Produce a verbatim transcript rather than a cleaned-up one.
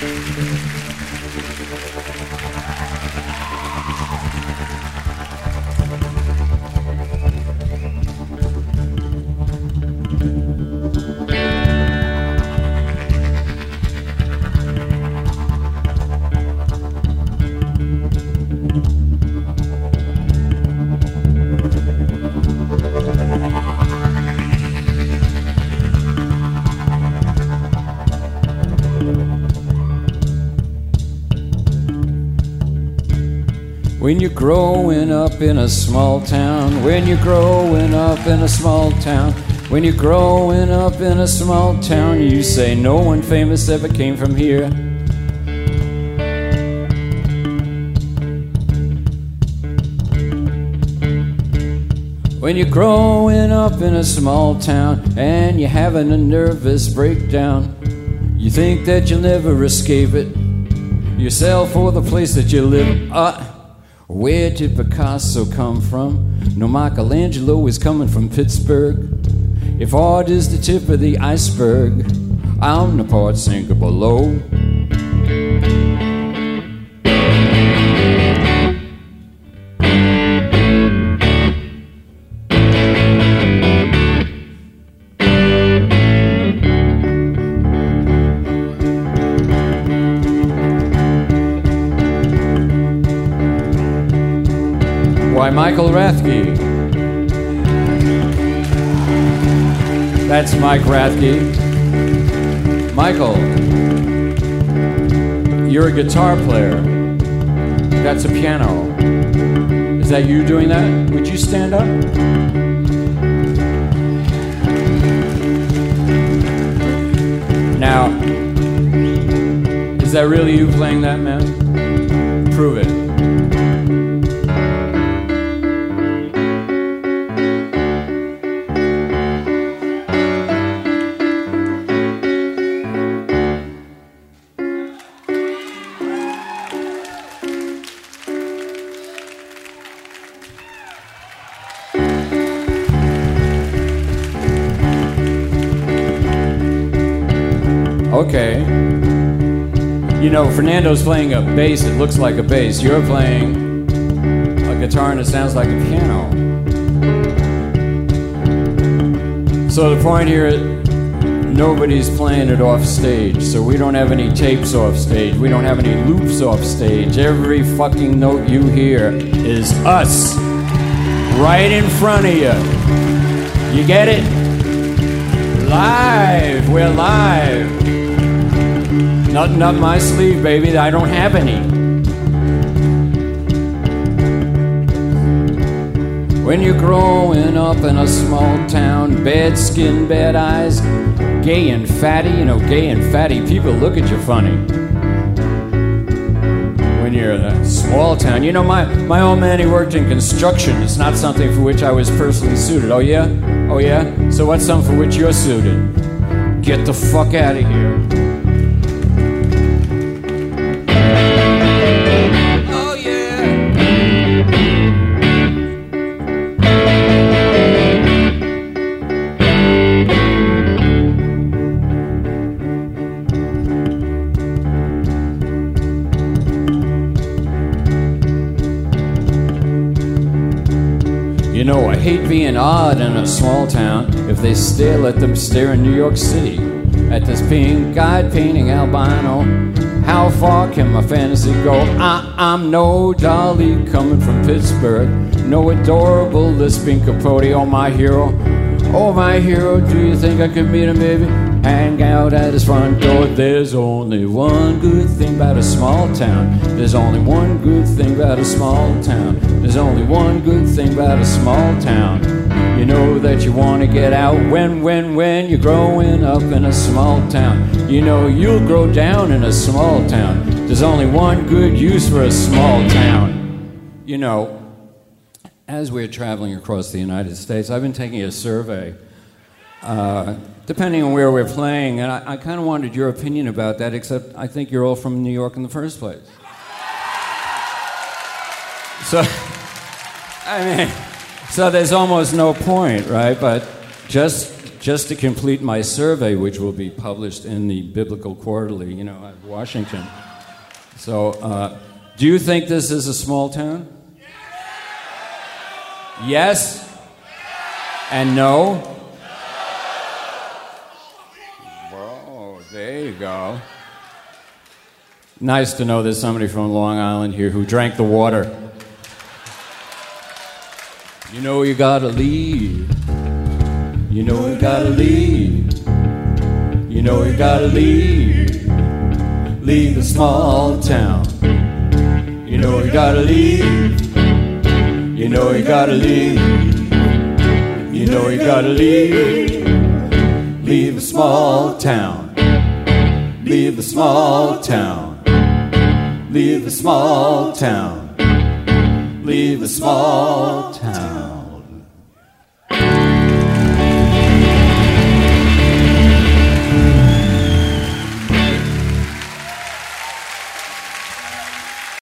When you're growing up in a small town, when you're growing up in a small town, when you're growing up in a small town, you say no one famous ever came from here. When you're growing up in a small town and you're having a nervous breakdown, you think that you'll never escape it, yourself or the place that you live. Uh, Where did Picasso come from? No, Michelangelo is coming from Pittsburgh. If art is the tip of the iceberg, I'm the part sinker below. Why, Michael Rathke. That's Mike Rathke. Michael, you're a guitar player. That's a piano. Is that you doing that? Would you stand up? Now, is that really you playing that, man? Prove it. Okay. You know, Fernando's playing a bass, it looks like a bass. You're playing a guitar and it sounds like a piano. So the point here is nobody's playing it off stage. So we don't have any tapes off stage. We don't have any loops off stage. Every fucking note you hear is us. Right in front of you. You get it? Live. We're live. Nothing up my sleeve, baby. I don't have any. When you're growing up in a small town, bad skin, bad eyes, gay and fatty, you know, gay and fatty people look at you funny. When you're in a small town, you know, my, my old man, he worked in construction. It's not something for which I was personally suited. Oh, yeah? Oh, yeah? So what's something for which you're suited? Get the fuck out of here. You know, I hate being odd in a small town. If they stare, let them stare in New York City. At this pink guide painting albino, how far can my fantasy go? I, I'm no Dolly coming from Pittsburgh, no adorable lisping Capote. Oh, my hero, oh, my hero, do you think I could meet him, baby? Hang out at his front door. There's only one good thing about a small town. There's only one good thing about a small town. There's only one good thing about a small town. You know that you want to get out when, when, when you're growing up in a small town. You know you'll grow down in a small town. There's only one good use for a small town. You know, as we're traveling across the United States, I've been taking a survey. Uh, depending on where we're playing, and I, I kind of wanted your opinion about that, except I think you're all from New York in the first place. So, I mean, so there's almost no point, right? But just just to complete my survey, which will be published in the Biblical Quarterly, you know, at Washington. So, uh, do you think this is a small town? Yes? And no? Whoa, there you go. Nice to know there's somebody from Long Island here who drank the water. You know you gotta leave. You know you gotta leave. You know you gotta leave. Leave the small town. You know you gotta leave. You know you gotta leave. You know you gotta leave. Leave the small town. Leave the small town. Leave the small town. Leave the small town.